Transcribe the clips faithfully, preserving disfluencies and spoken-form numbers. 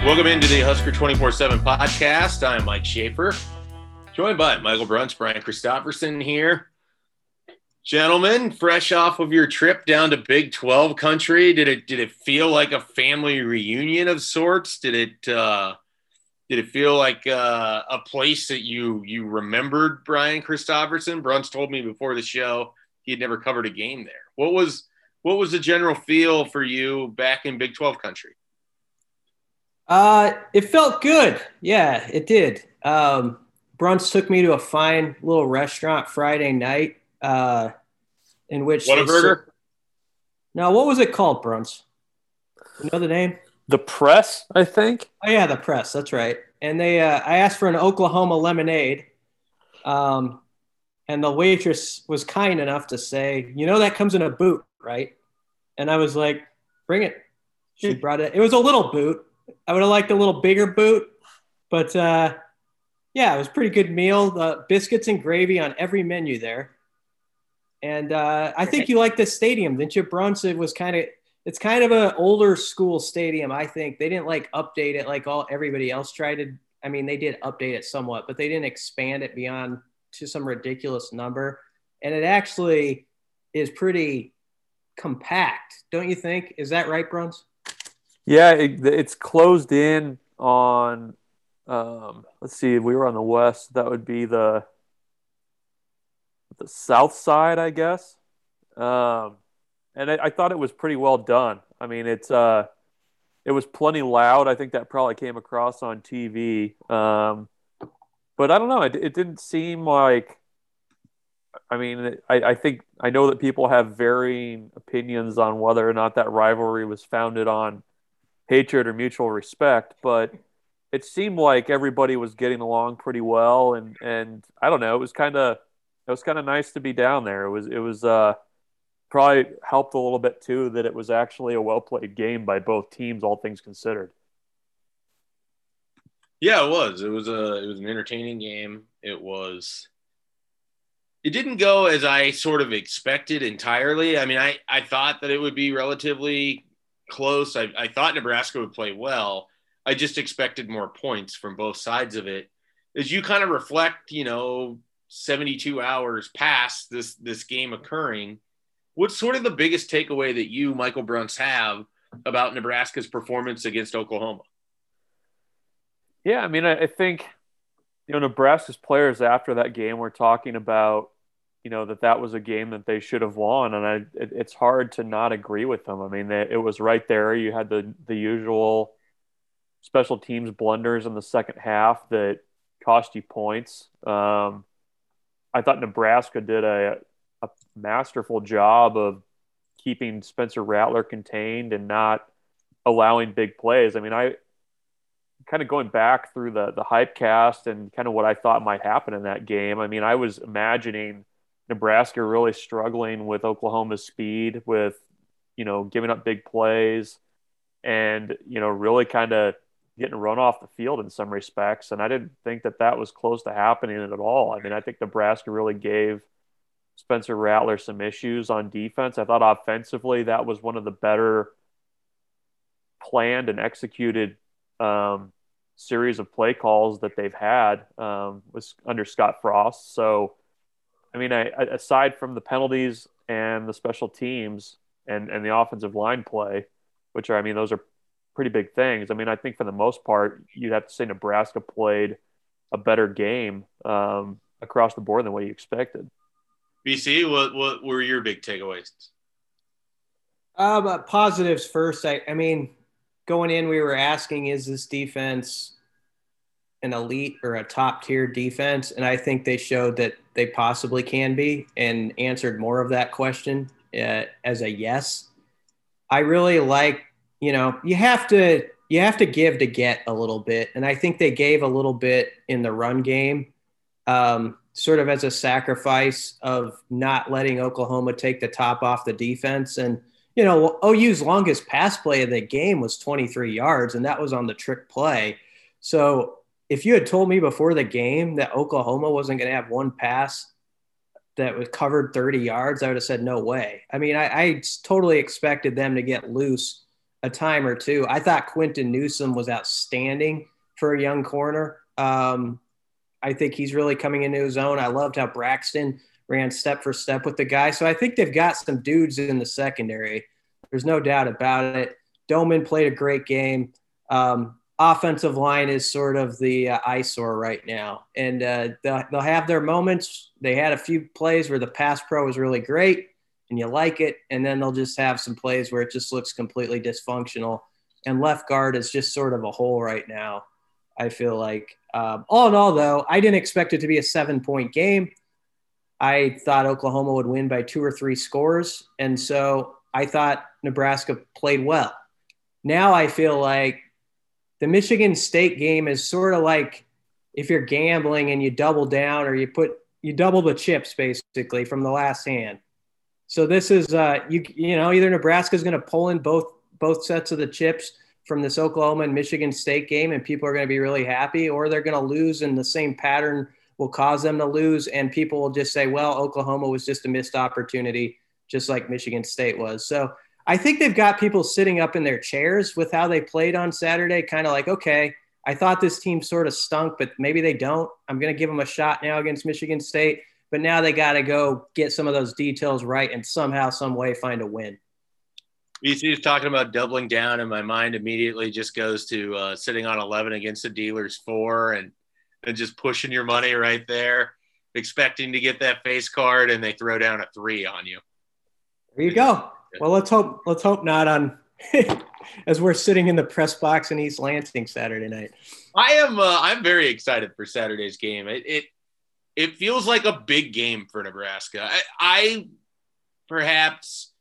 Welcome into the Husker twenty-four seven podcast. I'm Mike Schaefer, joined by Michael Bruns, Brian Christopherson here. Gentlemen, fresh off of your trip down to Big twelve country, did it did it feel like a family reunion of sorts? Did it uh, did it feel like uh, a place that you you remembered, Brian Christopherson? Bruns told me before the show he had never covered a game there. What was what was the general feel for you back in Big twelve country? Uh, it felt good. Yeah, it did. Um, Bruns took me to a fine little restaurant Friday night, uh, in which they Whataburger? Now, what was it called, Bruns? You know the name? The Press, I think. Oh yeah, the Press. That's right. And they, uh, I asked for an Oklahoma lemonade, um, and the waitress was kind enough to say, "You know that comes in a boot, right?" And I was like, "Bring it." She brought it. It was a little boot. I would have liked a little bigger boot, but uh, yeah, it was a pretty good meal. The biscuits and gravy on every menu there. And uh, I think you liked the stadium, didn't you, Bruns? It was kind of, it's kind of an older school stadium, I think. They didn't like update it like all everybody else tried to. I mean, they did update it somewhat, but they didn't expand it beyond to some ridiculous number. And it actually is pretty compact, don't you think? Is that right, Bruns? Yeah, it, it's closed in on, um, let's see, we were on the west. That would be the the south side, I guess. Um, and I, I thought it was pretty well done. I mean, it's uh, it was plenty loud. I think that probably came across on T V. Um, but I don't know. It, it didn't seem like, I mean, I, I think, I know that people have varying opinions on whether or not that rivalry was founded on hatred or mutual respect, but it seemed like everybody was getting along pretty well, and and I don't know, it was kind of it was kind of nice to be down there. It was it was uh, probably helped a little bit too that it was actually a well played game by both teams, all things considered. Yeah, it was. It was a it was an entertaining game. It was. It didn't go as I sort of expected entirely. I mean, I I thought that it would be relatively close. I, I thought Nebraska would play well. I just expected more points from both sides of it. As you kind of reflect, you know, seventy-two hours past this this game occurring, what's sort of the biggest takeaway that you, Michael Bruns, have about Nebraska's performance against Oklahoma? Yeah, I mean, I, I think, you know, Nebraska's players after that game were talking about, you know, that that was a game that they should have won. And I, it, it's hard to not agree with them. I mean, they, it was right there. You had the, the usual special teams blunders in the second half that cost you points. Um, I thought Nebraska did a, a masterful job of keeping Spencer Rattler contained and not allowing big plays. I mean, I kind of going back through the, the hype cast and kind of what I thought might happen in that game. I mean, I was imagining Nebraska really struggling with Oklahoma's speed, with, you know, giving up big plays and, you know, really kind of getting run off the field in some respects. And I didn't think that that was close to happening at all. I mean, I think Nebraska really gave Spencer Rattler some issues on defense. I thought offensively that was one of the better planned and executed um, series of play calls that they've had um, was under Scott Frost. So, I mean, I, aside from the penalties and the special teams and, and the offensive line play, which are, I mean, those are pretty big things. I mean, I think for the most part, you'd have to say Nebraska played a better game um, across the board than what you expected. B C, what what were your big takeaways? Um, uh, positives first. I, I mean, going in, we were asking, is this defense an elite or a top tier defense? And I think they showed that they possibly can be and answered more of that question uh, as a yes. I really like, you know, you have to, you have to give to get a little bit. And I think they gave a little bit in the run game, um, sort of as a sacrifice of not letting Oklahoma take the top off the defense. And, you know, O U's longest pass play of the game was twenty-three yards, and that was on the trick play. So if you had told me before the game that Oklahoma wasn't going to have one pass that was covered thirty yards, I would have said, no way. I mean, I, I totally expected them to get loose a time or two. I thought Quinton Newsome was outstanding for a young corner. Um, I think he's really coming into his own. I loved how Braxton ran step for step with the guy. So I think they've got some dudes in the secondary. There's no doubt about it. Doman played a great game. Um, offensive line is sort of the uh, eyesore right now. And uh, they'll, they'll have their moments. They had a few plays where the pass pro was really great and you like it. And then they'll just have some plays where it just looks completely dysfunctional. And left guard is just sort of a hole right now, I feel like. Um, all in all, though, I didn't expect it to be a seven-point game. I thought Oklahoma would win by two or three scores. And so I thought Nebraska played well. Now I feel like the Michigan State game is sort of like if you're gambling and you double down or you put you double the chips basically from the last hand. So this is uh, you you know either Nebraska is going to pull in both both sets of the chips from this Oklahoma and Michigan State game, and people are going to be really happy, or they're going to lose, and the same pattern will cause them to lose, and people will just say, well, Oklahoma was just a missed opportunity, just like Michigan State was. So I think they've got people sitting up in their chairs with how they played on Saturday, kind of like, okay, I thought this team sort of stunk, but maybe they don't. I'm going to give them a shot now against Michigan State, but now they got to go get some of those details right and somehow, some way find a win. B C is talking about doubling down, and my mind immediately just goes to uh, sitting on eleven against the dealer's four and, and just pushing your money right there, expecting to get that face card, and they throw down a three on you. There you go. Well, let's hope let's hope not on as we're sitting in the press box in East Lansing Saturday night. I am uh, I'm very excited for Saturday's game. It, it it feels like a big game for Nebraska. I, I perhaps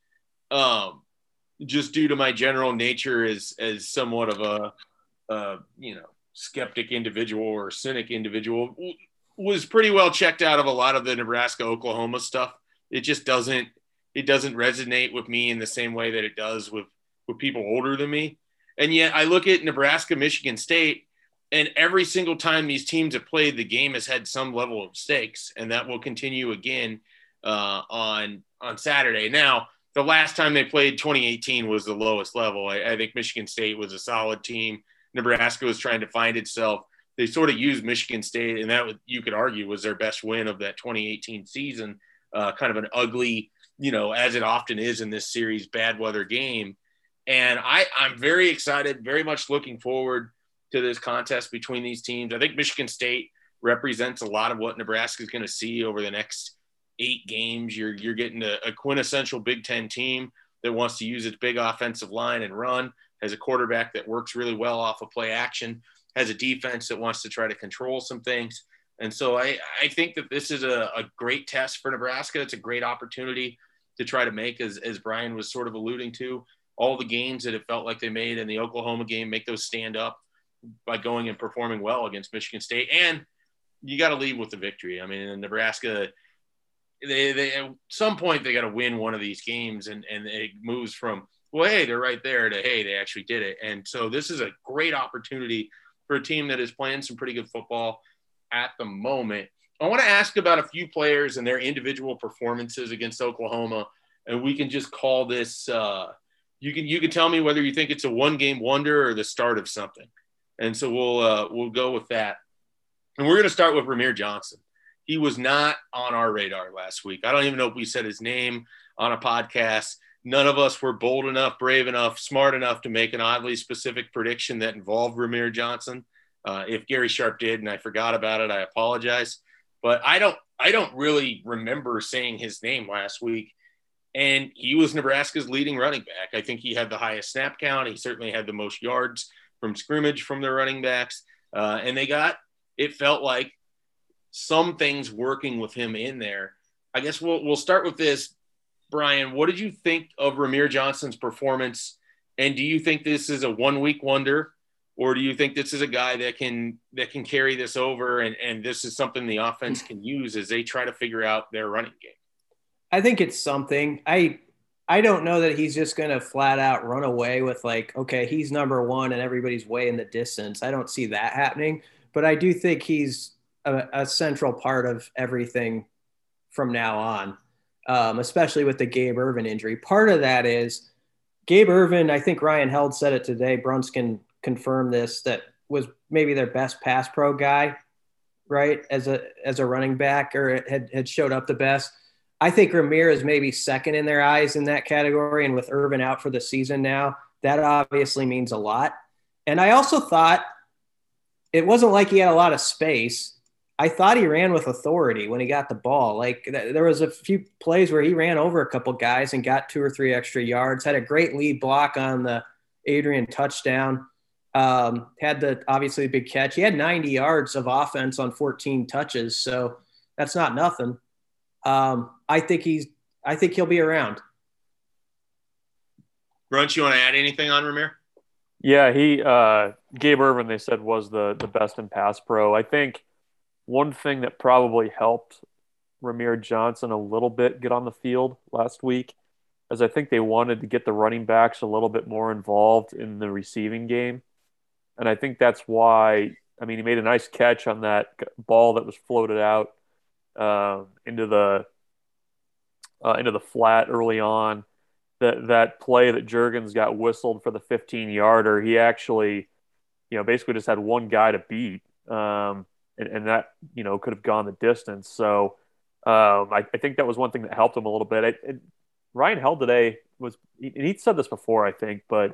um. just due to my general nature as as somewhat of a uh, you know skeptic individual or cynic individual, was pretty well checked out of a lot of the Nebraska Oklahoma stuff. It just doesn't it doesn't resonate with me in the same way that it does with with people older than me. And yet I look at Nebraska, Michigan State, and every single time these teams have played, the game has had some level of stakes, and that will continue again uh, on on Saturday. Now, the last time they played, twenty eighteen, was the lowest level. I, I think Michigan State was a solid team. Nebraska was trying to find itself. They sort of used Michigan State, and that, you could argue, was their best win of that twenty eighteen season. Uh, kind of an ugly, you know, as it often is in this series, bad weather game. And I, I'm very excited, very much looking forward to this contest between these teams. I think Michigan State represents a lot of what Nebraska is going to see over the next eight games. You're you're getting a, a quintessential Big Ten team that wants to use its big offensive line and run, has a quarterback that works really well off of play action, has a defense that wants to try to control some things. And so I, I think that this is a, a great test for Nebraska. It's a great opportunity to try to make, as, as Brian was sort of alluding to, all the gains that it felt like they made in the Oklahoma game, make those stand up by going and performing well against Michigan State. And you got to leave with the victory. I mean, in Nebraska – They, they at some point they got to win one of these games, and, and it moves from, well, hey, they're right there, to, hey, they actually did it. And so this is a great opportunity for a team that is playing some pretty good football at the moment. I want to ask about a few players and their individual performances against Oklahoma, and we can just call this uh, you can you can tell me whether you think it's a one game wonder or the start of something. And so we'll uh, we'll go with that. And we're going to start with Rahmir Johnson. He was not on our radar last week. I don't even know if we said his name on a podcast. None of us were bold enough, brave enough, smart enough to make an oddly specific prediction that involved Rahmir Johnson. Uh, if Gary Sharp did and I forgot about it, I apologize. But I don't I don't really remember saying his name last week. And he was Nebraska's leading running back. I think he had the highest snap count. He certainly had the most yards from scrimmage from their running backs. Uh, and they got, it felt like, some things working with him in there. I guess we'll we'll start with this. Brian, what did you think of Rahmir Johnson's performance? And do you think this is a one-week wonder, or do you think this is a guy that can that can carry this over, and, and this is something the offense can use as they try to figure out their running game? I think it's something. I I don't know that he's just going to flat out run away with like, okay, he's number one and everybody's way in the distance. I don't see that happening, but I do think he's A, a central part of everything from now on, um, especially with the Gabe Ervin injury. Part of that is Gabe Ervin, I think Ryan Held said it today. Bruns can confirm this, that was maybe their best pass pro guy, right? As a, as a running back, or had, had showed up the best. I think Ramirez maybe second in their eyes in that category. And with Ervin out for the season now, that obviously means a lot. And I also thought it wasn't like he had a lot of space. I thought he ran with authority when he got the ball. Like th- there was a few plays where he ran over a couple guys and got two or three extra yards, had a great lead block on the Adrian touchdown. Um, had the, obviously big catch. He had ninety yards of offense on fourteen touches. So that's not nothing. Um, I think he's, I think he'll be around. Brunch, you want to add anything on Ramir? Yeah, he, uh, Gabe Ervin, they said, was the, the best in pass pro. I think one thing that probably helped Ramir Johnson a little bit get on the field last week is I think they wanted to get the running backs a little bit more involved in the receiving game. And I think that's why, I mean, he made a nice catch on that ball that was floated out uh, into the uh, into the flat early on. That that play that Juergens got whistled for the fifteen-yarder, he actually, you know, basically just had one guy to beat. Um, and, and that, you know, could have gone the distance. So um, I, I think that was one thing that helped him a little bit. It, it, Ryan Held today was, and he said this before, I think, but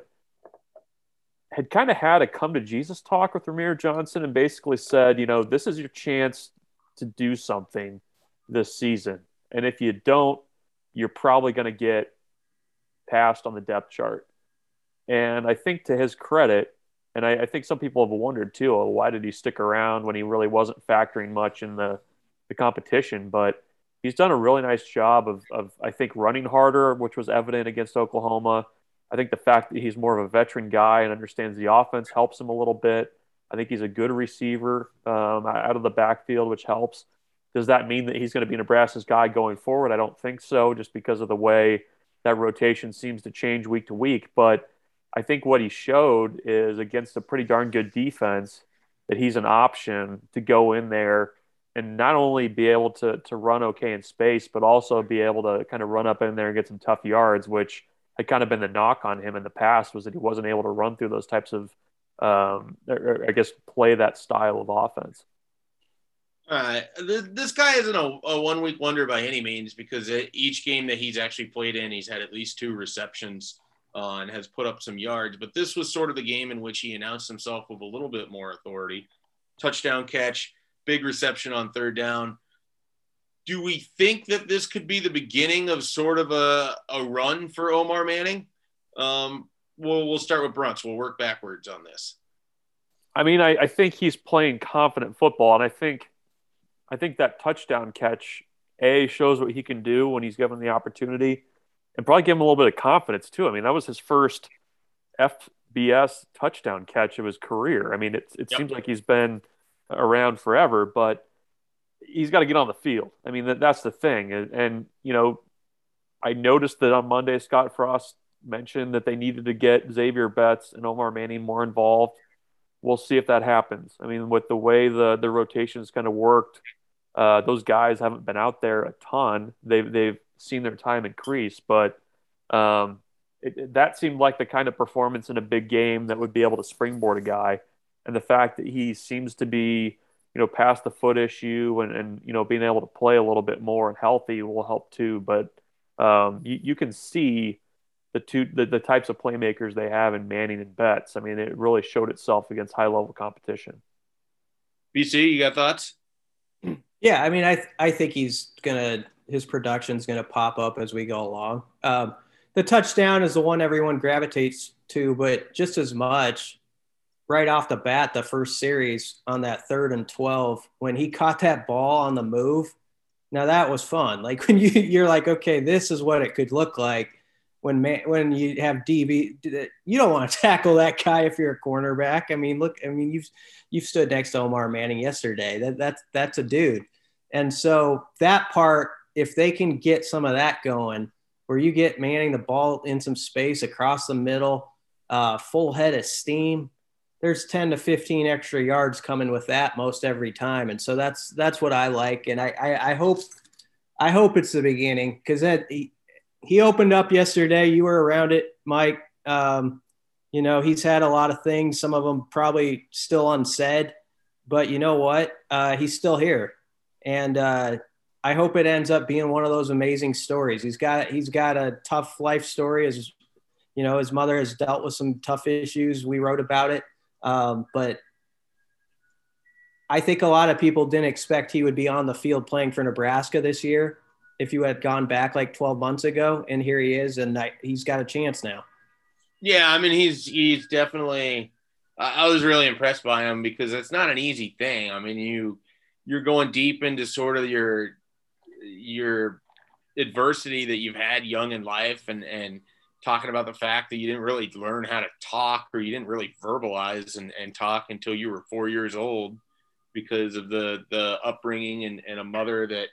had kind of had a come to Jesus talk with Ramir Johnson and basically said, you know, this is your chance to do something this season. And if you don't, you're probably going to get passed on the depth chart. And I think to his credit, and I, I think some people have wondered too, oh, why did he stick around when he really wasn't factoring much in the, the competition? But he's done a really nice job of, of, I think, running harder, which was evident against Oklahoma. I think the fact that he's more of a veteran guy and understands the offense helps him a little bit. I think he's a good receiver um, out of the backfield, which helps. Does that mean that he's going to be Nebraska's guy going forward? I don't think so, just because of the way that rotation seems to change week to week. But I think what he showed is against a pretty darn good defense that he's an option to go in there and not only be able to to run okay in space, but also be able to kind of run up in there and get some tough yards, which had kind of been the knock on him in the past, was that he wasn't able to run through those types of, um, or, I guess, play that style of offense. All right. This guy isn't a, a one-week wonder by any means, because each game that he's actually played in, he's had at least two receptions uh, and has put up some yards. But this was sort of the game in which he announced himself with a little bit more authority. Touchdown catch, big reception on third down. Do we think that this could be the beginning of sort of a, a run for Omar Manning? Um, we'll, we'll start with Brunts. We'll work backwards on this. I mean, I, I think he's playing confident football, and I think I think that touchdown catch, A, shows what he can do when he's given the opportunity, and probably give him a little bit of confidence too. I mean, that was his first F B S touchdown catch of his career. I mean, it, it yep. seems like he's been around forever, but he's got to get on the field. I mean, that, that's the thing. And, and, you know, I noticed that on Monday, Scott Frost mentioned that they needed to get Xavier Betts and Omar Manning more involved. We'll see if that happens. I mean, with the way the, the rotations kind of worked, uh, those guys haven't been out there a ton. They've, they've seen their time increase, but um, it, it, that seemed like the kind of performance in a big game that would be able to springboard a guy. And the fact that he seems to be, you know, past the foot issue and, and, you know, being able to play a little bit more and healthy will help too. But um, you, you can see the two, the, the types of playmakers they have in Manning and Betts. I mean, it really showed itself against high level competition. B C, you got thoughts? Yeah. I mean, I, th- I think he's going to, his production's going to pop up as we go along. Um, the touchdown is the one everyone gravitates to, but just as much, right off the bat, the first series on that third and twelve, when he caught that ball on the move. Now that was fun. Like when you, you're like, okay, this is what it could look like when, man, when you have D B, you don't want to tackle that guy if you're a cornerback. I mean, look, I mean, you've, you've stood next to Omar Manning yesterday. That that's, that's a dude. And so that part, if they can get some of that going, where you get Manning the ball in some space across the middle, uh, full head of steam, there's ten to fifteen extra yards coming with that most every time. And so that's, that's what I like. And I, I, I hope, I hope it's the beginning, because that he, he opened up yesterday. You were around it, Mike. Um, you know, he's had a lot of things, some of them probably still unsaid, but you know what? Uh, he's still here. And uh, I hope it ends up being one of those amazing stories. He's got, he's got a tough life story. As you know, his mother has dealt with some tough issues. We wrote about it. Um, but I think a lot of people didn't expect he would be on the field playing for Nebraska this year if you had gone back like twelve months ago. And here he is, and I, he's got a chance now. Yeah, I mean, he's he's definitely – I was really impressed by him because it's not an easy thing. I mean, you, you're going deep into sort of your your adversity that you've had young in life and, and talking about the fact that you didn't really learn how to talk or you didn't really verbalize and, and talk until you were four years old because of the, the upbringing and, and a mother that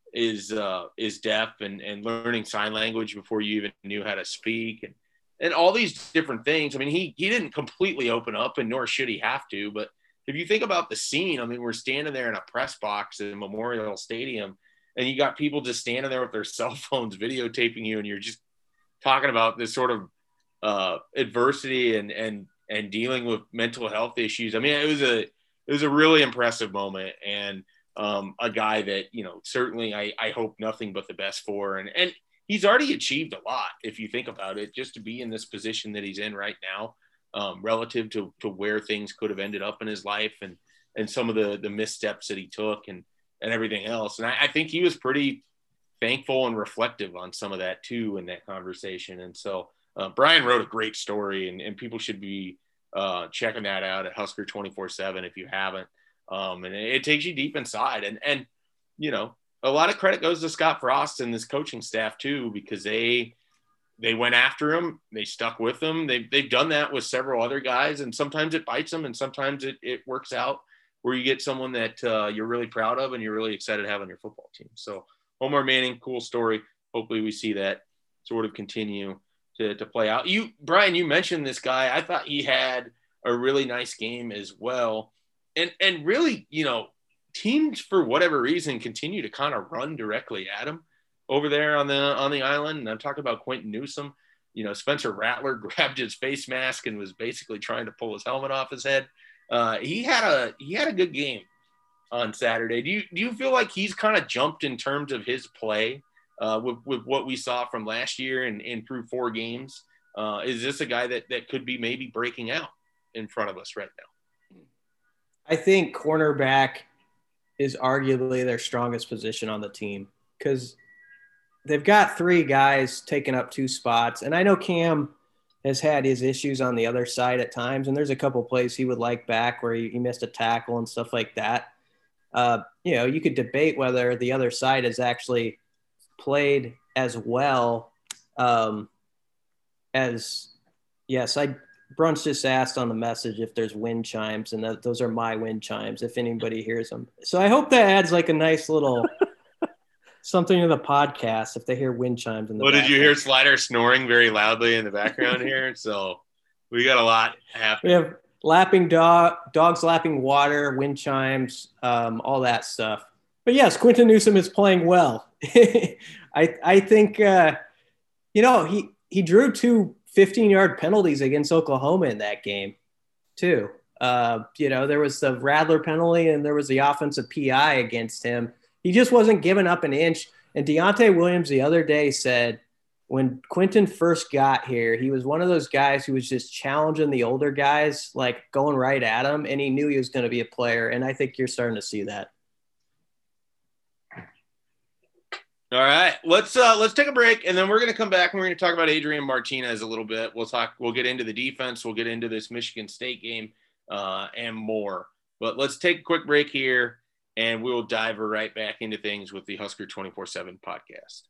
is uh, is deaf and, and learning sign language before you even knew how to speak and, and all these different things. I mean, he, he didn't completely open up, and nor should he have to. But if you think about the scene, I mean, we're standing there in a press box in Memorial Stadium, and you got people just standing there with their cell phones videotaping you, and you're just talking about this sort of uh, adversity and and and dealing with mental health issues. I mean, it was a it was a really impressive moment, and um, a guy that, you know, certainly I, I hope nothing but the best for. And and he's already achieved a lot, if you think about it, just to be in this position that he's in right now, um, relative to, to where things could have ended up in his life and, and some of the, the missteps that he took and, and everything else. And I, I think he was pretty thankful and reflective on some of that too, in that conversation. And so uh, Brian wrote a great story, and, and people should be uh, checking that out at Husker twenty-four seven if you haven't. Um, and it, it takes you deep inside. And, and, you know, a lot of credit goes to Scott Frost and this coaching staff too, because they, they went after him. They stuck with him. They've, they've done that with several other guys, and sometimes it bites them and sometimes it, it works out where you get someone that uh, you're really proud of and you're really excited to have on your football team. So Omar Manning, cool story. Hopefully we see that sort of continue to, to play out. You, Brian, you mentioned this guy. I thought he had a really nice game as well. And, and really, you know, teams for whatever reason continue to kind of run directly at him over there on the, on the island. And I'm talking about Quinton Newsome. You know, Spencer Rattler grabbed his face mask and was basically trying to pull his helmet off his head. Uh, he had a, he had a good game on Saturday. Do you, do you feel like he's kind of jumped in terms of his play uh, with, with what we saw from last year and, and through four games? Uh, is this a guy that, that could be maybe breaking out in front of us right now? I think cornerback is arguably their strongest position on the team because they've got three guys taking up two spots. And I know Cam has had his issues on the other side at times, and there's a couple plays he would like back where he, he missed a tackle and stuff like that. Uh, you know, you could debate whether the other side has actually played as well um, as – yes, I – Brunch just asked on the message if there's wind chimes, and that, those are my wind chimes if anybody hears them. So I hope that adds like a nice little something to the podcast if they hear wind chimes in the Well, background. did you hear Slider snoring very loudly in the background here? So we got a lot happening. We have lapping dog, dogs lapping water, wind chimes, um, all that stuff. But yes, Quinton Newsome is playing well. I I think uh, you know he he drew two fifteen-yard penalties against Oklahoma in that game, too. Uh, you know, there was the Rattler penalty and there was the offensive P I against him. He just wasn't giving up an inch. And Deontay Williams the other day said when Quinton first got here, he was one of those guys who was just challenging the older guys, like going right at him, and he knew he was going to be a player. And I think you're starting to see that. All right, let's uh, let's take a break, and then we're going to come back and we're going to talk about Adrian Martinez a little bit. We'll talk. We'll get into the defense. We'll get into this Michigan State game uh, and more. But let's take a quick break here, and we'll dive right back into things with the Husker twenty-four seven podcast.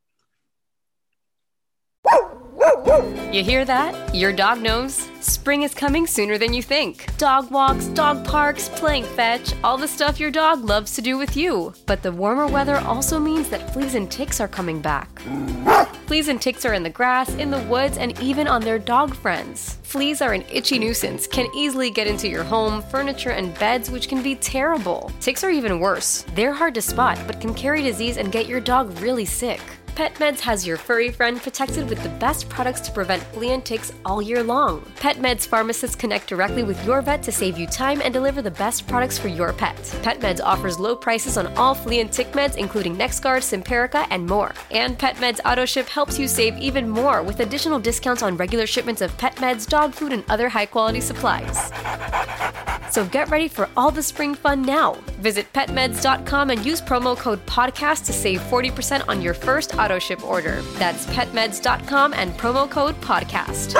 You hear that? Your dog knows spring is coming sooner than you think. Dog walks, dog parks, playing fetch, all the stuff your dog loves to do with you. But the warmer weather also means that fleas and ticks are coming back. Fleas and ticks are in the grass, in the woods, and even on their dog friends. Fleas are an itchy nuisance, can easily get into your home, furniture, and beds, which can be terrible. Ticks are even worse. They're hard to spot, but can carry disease and get your dog really sick. PetMeds has your furry friend protected with the best products to prevent flea and ticks all year long. PetMeds pharmacists connect directly with your vet to save you time and deliver the best products for your pet. PetMeds offers low prices on all flea and tick meds, including NexGard, Simparica, and more. And PetMeds AutoShip helps you save even more with additional discounts on regular shipments of pet meds, dog food, and other high-quality supplies. So get ready for all the spring fun now. Visit pet meds dot com and use promo code PODCAST to save forty percent on your first auto ship order. That's pet meds dot com and promo code PODCAST.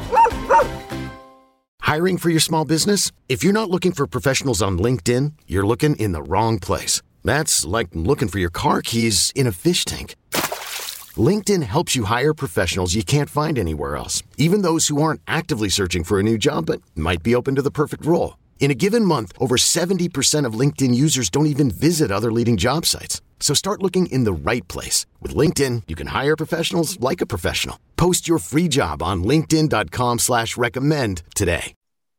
Hiring for your small business? If you're not looking for professionals on LinkedIn, you're looking in the wrong place. That's like looking for your car keys in a fish tank. LinkedIn helps you hire professionals you can't find anywhere else, even those who aren't actively searching for a new job but might be open to the perfect role. In a given month, over seventy percent of LinkedIn users don't even visit other leading job sites. So start looking in the right place. With LinkedIn, you can hire professionals like a professional. Post your free job on linkedin dot com slash recommend today.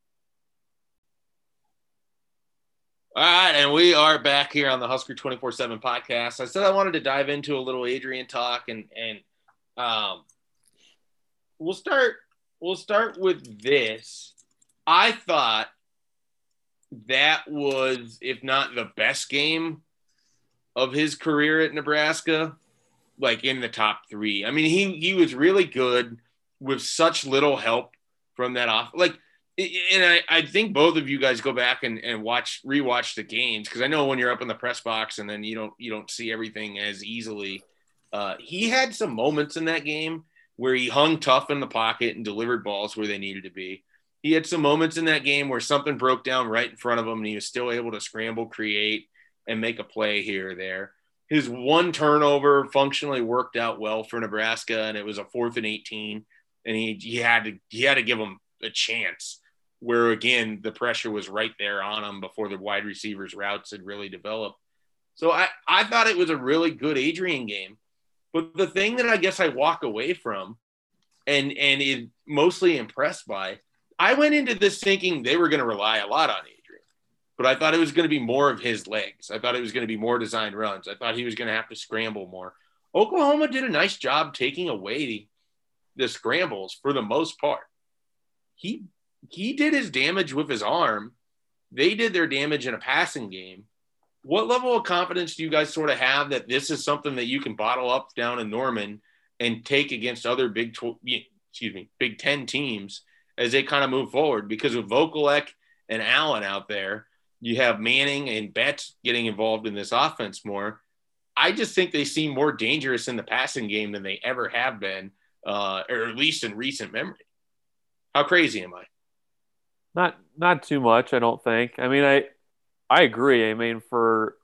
All right, and we are back here on the Husker twenty-four seven podcast. I said I wanted to dive into a little Adrian talk, and and um, we'll start we'll start with this. I thought that was, if not the best game of his career at Nebraska, like in the top three. I mean, he he was really good with such little help from that off. Like, and I, I think both of you guys go back and, and watch rewatch the games, because I know when you're up in the press box and then you don't you don't see everything as easily. Uh, he had some moments in that game where he hung tough in the pocket and delivered balls where they needed to be. He had some moments in that game where something broke down right in front of him and he was still able to scramble, create, and make a play here or there. His one turnover functionally worked out well for Nebraska, and it was a fourth and eighteen, and he he had to he had to give him a chance, where again the pressure was right there on him before the wide receivers' routes had really developed. So I, I thought it was a really good Adrian game. But the thing that I guess I walk away from and and is mostly impressed by, I went into this thinking they were going to rely a lot on Adrian, but I thought it was going to be more of his legs. I thought it was going to be more designed runs. I thought he was going to have to scramble more. Oklahoma did a nice job taking away the, the scrambles for the most part. He he did his damage with his arm. They did their damage in a passing game. What level of confidence do you guys sort of have that this is something that you can bottle up down in Norman and take against other Big tw- excuse me, Big Ten teams as they kind of move forward? Because with Vokolek and Allen out there, you have Manning and Betts getting involved in this offense more. I just think they seem more dangerous in the passing game than they ever have been, uh, or at least in recent memory. How crazy am I? Not not too much, I don't think. I mean, I I agree. I mean, for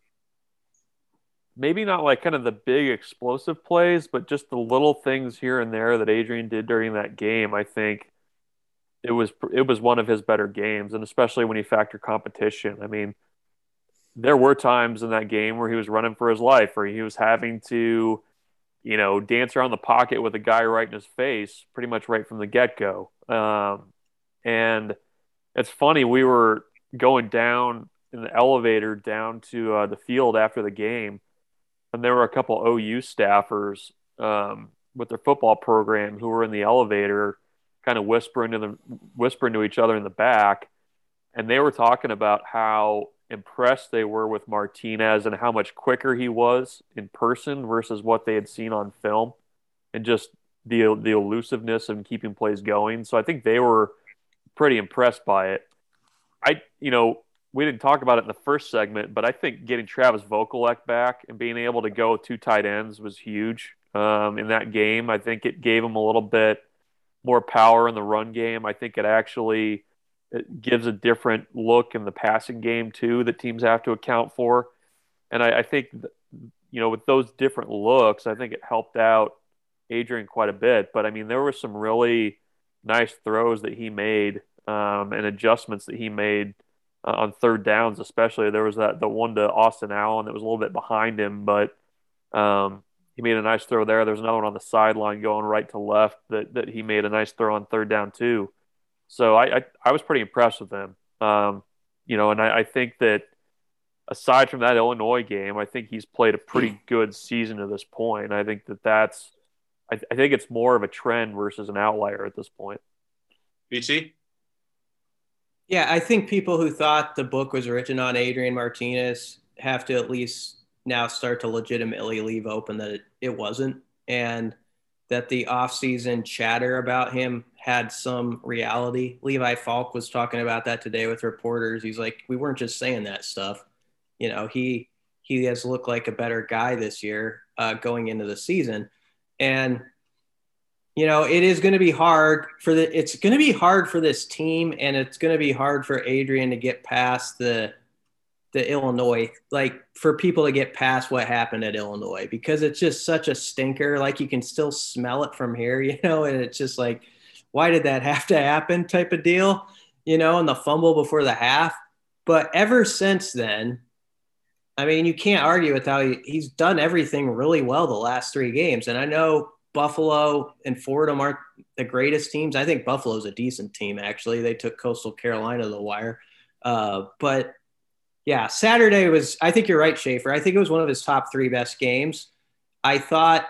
maybe not like kind of the big explosive plays, but just the little things here and there that Adrian did during that game, I think it was it was one of his better games, and especially when you factor competition. I mean, there were times in that game where he was running for his life, or he was having to, you know, dance around the pocket with a guy right in his face pretty much right from the get-go. Um, and it's funny, we were going down in the elevator down to uh, the field after the game, and there were a couple O U staffers um, with their football program who were in the elevator kind of whispering to them, whispering to each other in the back, and they were talking about how impressed they were with Martinez and how much quicker he was in person versus what they had seen on film, and just the the elusiveness and keeping plays going. So I think they were pretty impressed by it. I, you know, we didn't talk about it in the first segment, but I think getting Travis Vokolek back and being able to go two tight ends was huge um, in that game. I think it gave him a little bit more power in the run game. I think it actually it gives a different look in the passing game too that teams have to account for. And I, I think, you know, with those different looks, I think it helped out Adrian quite a bit. But I mean, there were some really nice throws that he made um, and adjustments that he made uh, on third downs, especially. There was that the one to Austin Allen that was a little bit behind him, but um, he made a nice throw there. There's another one on the sideline going right to left that that he made a nice throw on third down too. So I I, I was pretty impressed with him. Um, you know, and I, I think that aside from that Illinois game, I think he's played a pretty good season to this point. I think that that's, I, th- I think it's more of a trend versus an outlier at this point. B T? Yeah, I think people who thought the book was written on Adrian Martinez have to at least now start to legitimately leave open that it, it wasn't, and that the offseason chatter about him had some reality. Levi Falk was talking about that today with reporters. He's like, we weren't just saying that stuff. You know, he he has looked like a better guy this year uh, going into the season. And you know, it is going to be hard for the, it's going to be hard for this team, and it's going to be hard for Adrian to get past the, the Illinois, like for people to get past what happened at Illinois, because it's just such a stinker. Like you can still smell it from here, you know, and it's just like, why did that have to happen type of deal, you know, and the fumble before the half. But ever since then, I mean, you can't argue with how he, he's done everything really well the last three games. And I know Buffalo and Fordham aren't the greatest teams. I think Buffalo's a decent team, actually. They took Coastal Carolina to the wire. Uh, but, yeah, Saturday was – I think you're right, Schaefer. I think it was one of his top three best games. I thought,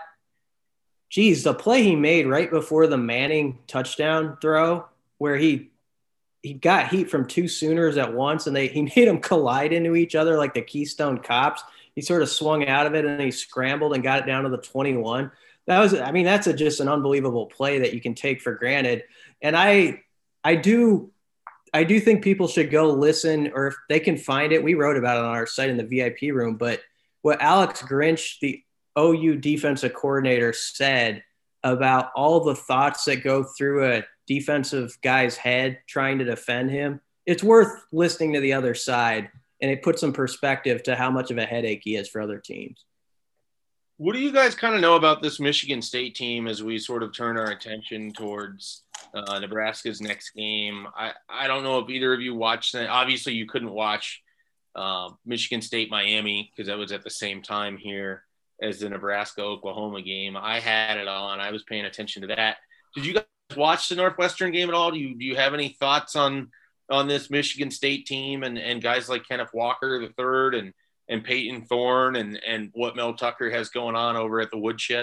geez, the play he made right before the Manning touchdown throw where he he got heat from two Sooners at once, and they he made them collide into each other like the Keystone Cops. He sort of swung out of it, and he scrambled and got it down to the twenty-one. That was, I mean, that's a, just an unbelievable play that you can take for granted. And I, I do, I do think people should go listen, or if they can find it, we wrote about it on our site in the V I P room, but what Alex Grinch, the O U defensive coordinator, said about all the thoughts that go through a defensive guy's head trying to defend him, it's worth listening to the other side. And it puts some perspective to how much of a headache he is for other teams. What do you guys kind of know about this Michigan State team as we sort of turn our attention towards uh, Nebraska's next game? I, I don't know if either of you watched that. Obviously, you couldn't watch uh, Michigan State Miami because that was at the same time here as the Nebraska-Oklahoma game. I had it on. I was paying attention to that. Did you guys watch the Northwestern game at all? Do you, do you have any thoughts on on this Michigan State team and, and guys like Kenneth Walker the third and and Peyton Thorne and, and what Mel Tucker has going on over at the Woodshed?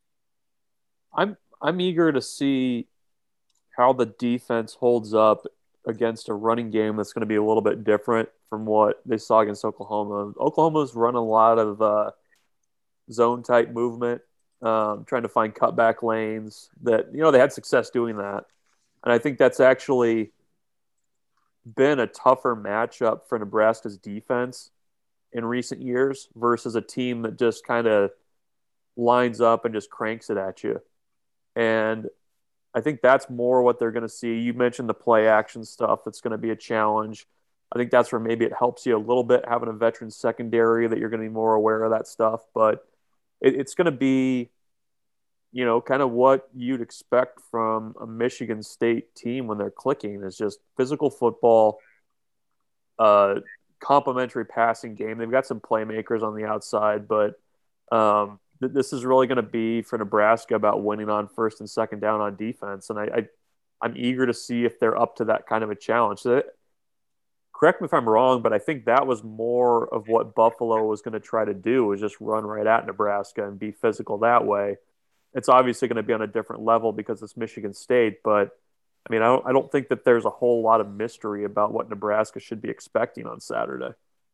I'm I'm eager to see how the defense holds up against a running game that's going to be a little bit different from what they saw against Oklahoma. Oklahoma's run a lot of uh, zone-type movement, um, trying to find cutback lanes that, you know, they had success doing that. And I think that's actually been a tougher matchup for Nebraska's defense in recent years versus a team that just kind of lines up and just cranks it at you. And I think that's more what they're going to see. You mentioned the play action stuff. That's going to be a challenge. I think that's where maybe it helps you a little bit having a veteran secondary that you're going to be more aware of that stuff. But it, it's going to be, you know, kind of what you'd expect from a Michigan State team when they're clicking is just physical football, uh, complementary passing game. They've got some playmakers on the outside, but um, th- this is really going to be for Nebraska about winning on first and second down on defense. And I, I, I'm eager to see if they're up to that kind of a challenge. So that, correct me if I'm wrong, but I think that was more of what Buffalo was going to try to do, was just run right at Nebraska and be physical that way. It's obviously going to be on a different level because it's Michigan State, but I mean, I don't, I don't think that there's a whole lot of mystery about what Nebraska should be expecting on Saturday.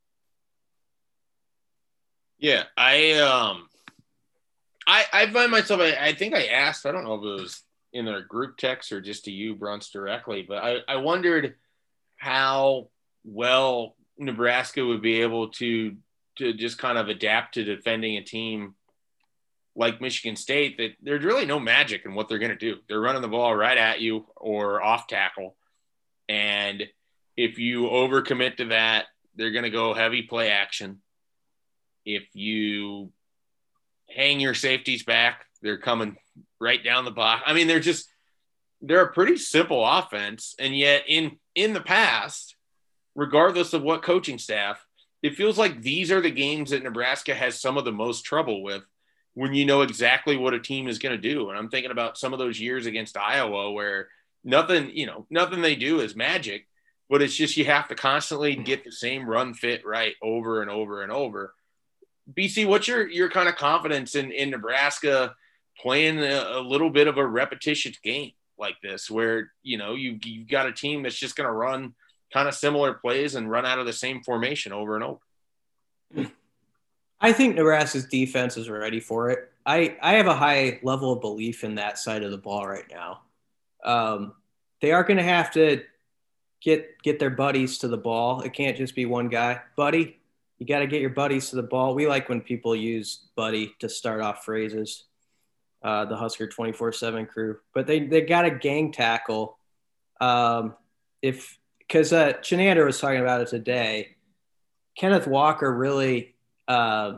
Yeah, I um, I I find myself. I, I think I asked. I don't know if it was in their group text or just to you, Brunts, directly, but I I wondered how well Nebraska would be able to to just kind of adapt to defending a team like Michigan State, that there's really no magic in what they're going to do. They're running the ball right at you or off tackle. And if you overcommit to that, they're going to go heavy play action. If you hang your safeties back, they're coming right down the box. I mean, they're just, they're a pretty simple offense. And yet in, in the past, regardless of what coaching staff, it feels like these are the games that Nebraska has some of the most trouble with, when you know exactly what a team is going to do. And I'm thinking about some of those years against Iowa where nothing, you know, nothing they do is magic, but it's just you have to constantly get the same run fit right over and over and over. B C, what's your your kind of confidence in, in Nebraska playing a, a little bit of a repetitious game like this, where, you know, you, you've got a team that's just going to run kind of similar plays and run out of the same formation over and over? I think Nebraska's defense is ready for it. I, I have a high level of belief in that side of the ball right now. Um, they are going to have to get get their buddies to the ball. It can't just be one guy. Buddy, you got to get your buddies to the ball. We like when people use buddy to start off phrases, uh, the Husker twenty-four seven crew. But they, they got to gang tackle. Um, if because uh, Chinander was talking about it today. Kenneth Walker really uh,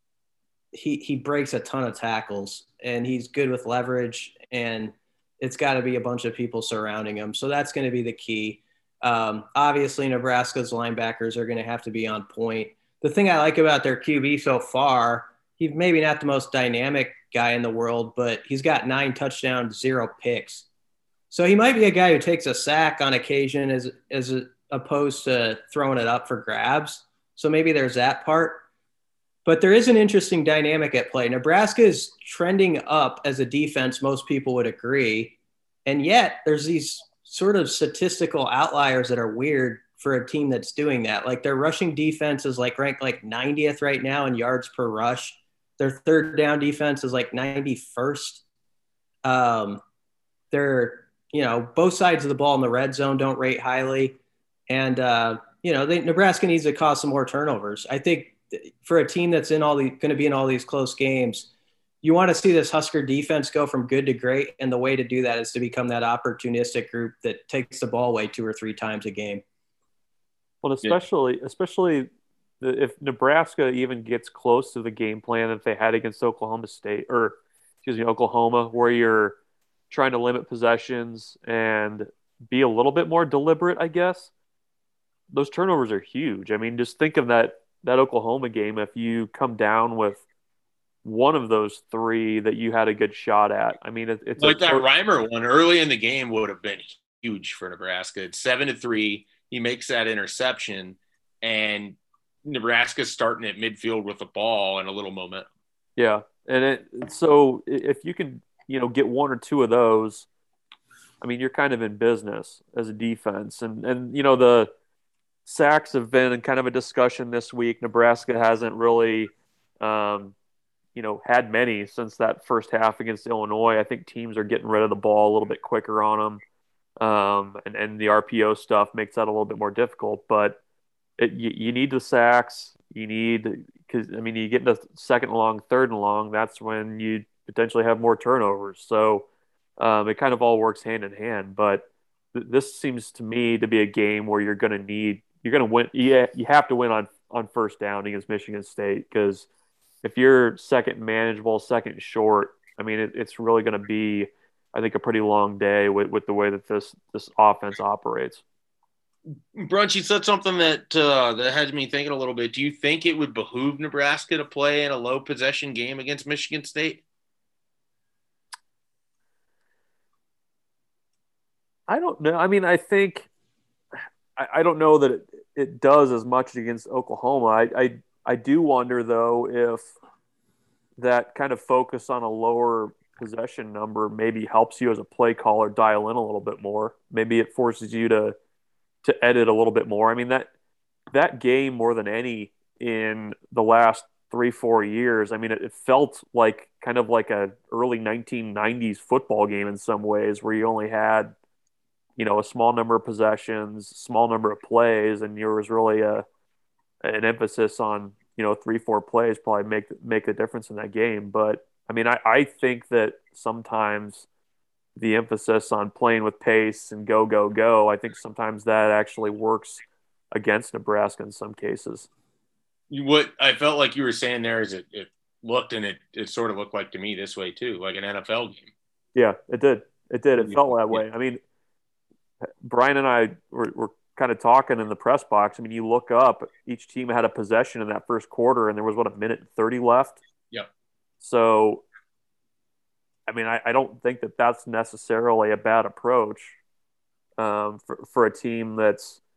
he he breaks a ton of tackles, and he's good with leverage, and it's got to be a bunch of people surrounding him. So that's going to be the key. Um, obviously, Nebraska's linebackers are going to have to be on point. The thing I like about their Q B so far, he's maybe not the most dynamic guy in the world, but he's got nine touchdowns, zero picks. So he might be a guy who takes a sack on occasion as, as opposed to throwing it up for grabs. So maybe there's that part. But there is an interesting dynamic at play. Nebraska is trending up as a defense, most people would agree. And yet there's these sort of statistical outliers that are weird for a team that's doing that. Like their rushing defense is like ranked like ninetieth right now in yards per rush. Their third down defense is like ninety-first. Um, they're, you know, both sides of the ball in the red zone don't rate highly. And, uh, you know, they, Nebraska needs to cause some more turnovers. I think for a team that's in all the going to be in all these close games, you want to see this Husker defense go from good to great. And the way to do that is to become that opportunistic group that takes the ball away two or three times a game. Well, especially, yeah. especially if Nebraska even gets close to the game plan that they had against Oklahoma State, or excuse me, Oklahoma, where you're trying to limit possessions and be a little bit more deliberate, I guess. Those turnovers are huge. I mean, just think of that that Oklahoma game. If you come down with one of those three that you had a good shot at, I mean, it, it's like a, that Reimer one early in the game would have been huge for Nebraska. It's seven to three. He makes that interception, and Nebraska's starting at midfield with the ball and a little momentum. Yeah, and it, so if you can, you know, get one or two of those, I mean, you're kind of in business as a defense. And and you know, the sacks have been kind of a discussion this week. Nebraska hasn't really, um, you know, had many since that first half against Illinois. I think teams are getting rid of the ball a little bit quicker on them. Um, and, and the R P O stuff makes that a little bit more difficult, but it, you, you need the sacks. You need, because I mean, you get into second and long, third and long, that's when you potentially have more turnovers. So um, it kind of all works hand in hand. But th- this seems to me to be a game where you're going to need, you're going to win. Yeah, you have to win on on first down against Michigan State, because if you're second manageable, second short, I mean, it, it's really going to be, I think, a pretty long day with, with the way that this this offense operates. Brunch, you said something that uh, that had me thinking a little bit. Do you think it would behoove Nebraska to play in a low possession game against Michigan State? I don't know. I mean, I think I, I don't know that it, it does as much against Oklahoma. I, I I do wonder though if that kind of focus on a lower possession number maybe helps you as a play caller dial in a little bit more. Maybe it forces you to to edit a little bit more. I mean, that that game more than any in the last three, four years, I mean, it, it felt like kind of like a early nineteen nineties football game in some ways, where you only had, you know, a small number of possessions, small number of plays, and there was really a an emphasis on, you know, three, four plays probably make make a difference in that game. But I mean, I, I think that sometimes the emphasis on playing with pace and go, go, go, I think sometimes that actually works against Nebraska in some cases. What I felt like you were saying there is it, it looked, and it, it sort of looked like to me this way too, like an N F L game. Yeah, it did. It did. It felt that way. I mean, Brian and I were, were kind of talking in the press box. I mean, you look up, each team had a possession in that first quarter, and there was, what, a minute and thirty left? Yeah. So, I mean, I, I don't think that that's necessarily a bad approach um, for, for a team that's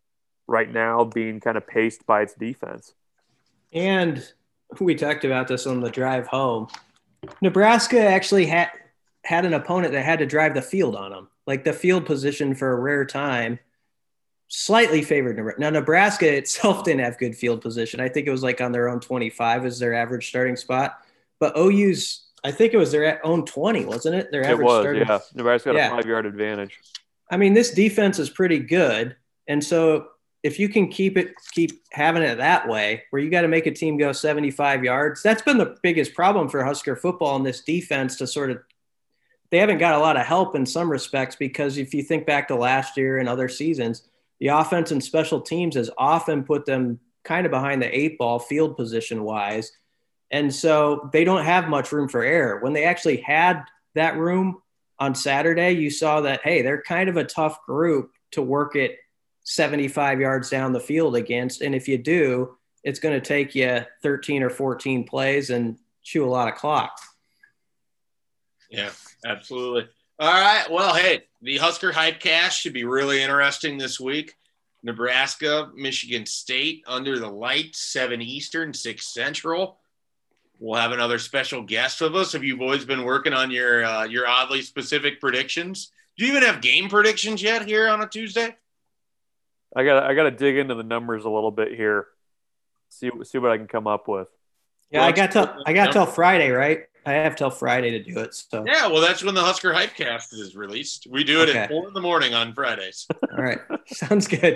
right now being kind of paced by its defense. And we talked about this on the drive home. Nebraska actually had had an opponent that had to drive the field on them. Like the field position for a rare time slightly favored Nebraska. Now, Nebraska itself didn't have good field position. I think it was like on their own twenty-five as their average starting spot. But O U's, I think it was their own twenty, wasn't it? Their average it was, starting. yeah. Nebraska got yeah. a five-yard advantage. I mean, this defense is pretty good. And so if you can keep it, keep having it that way, where you got to make a team go seventy-five yards, that's been the biggest problem for Husker football in this defense to sort of, they haven't got a lot of help in some respects, because if you think back to last year and other seasons, the offense and special teams has often put them kind of behind the eight ball field position wise. And so they don't have much room for error. When they actually had that room on Saturday, you saw that, hey, they're kind of a tough group to work it seventy-five yards down the field against. And if you do, it's going to take you thirteen or fourteen plays and chew a lot of clock. Yeah, absolutely. All right. Well, hey, the Husker Hypecast should be really interesting this week. Nebraska, Michigan State under the lights, seven Eastern, six Central. We'll have another special guest with us. Have you boys been working on your uh, your oddly specific predictions? Do you even have game predictions yet here on a Tuesday? I got I got to dig into the numbers a little bit here. See see what I can come up with. Yeah, well, I got till I got till Friday, right? I have till Friday to do it. So yeah, well, that's when the Husker Hypecast is released. We do it okay. at four in the morning on Fridays. All right, sounds good.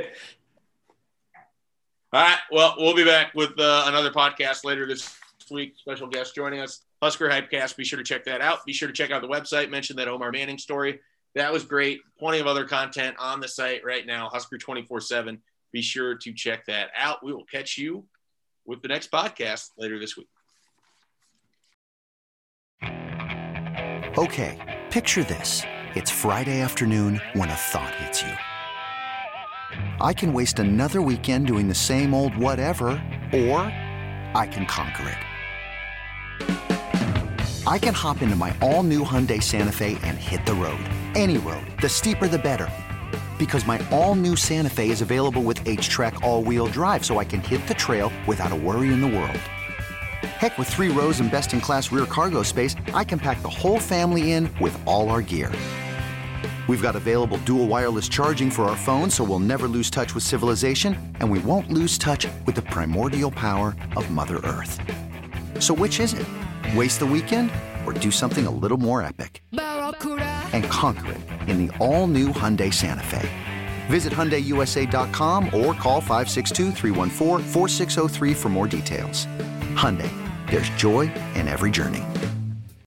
All right, well, we'll be back with uh, another podcast later this week. Special guest joining us, Husker Hypecast. Be sure to check that out. Be sure to check out the website. Mention that Omar Manning story. That was great. Plenty of other content on the site right now, Husker twenty-four seven. Be sure to check that out. We will catch you with the next podcast later this week. Okay, picture this. It's Friday afternoon when a thought hits you. I can waste another weekend doing the same old whatever, or I can conquer it. I can hop into my all-new Hyundai Santa Fe and hit the road. Any road. The steeper, the better. Because my all-new Santa Fe is available with H-Track all-wheel drive, so I can hit the trail without a worry in the world. Heck, with three rows and best-in-class rear cargo space, I can pack the whole family in with all our gear. We've got available dual wireless charging for our phones, so we'll never lose touch with civilization, and we won't lose touch with the primordial power of Mother Earth. So which is it? Waste the weekend or do something a little more epic? And conquer it in the all-new Hyundai Santa Fe. Visit Hyundai U S A dot com or call five six two, three one four, four six zero three for more details. Hyundai, there's joy in every journey.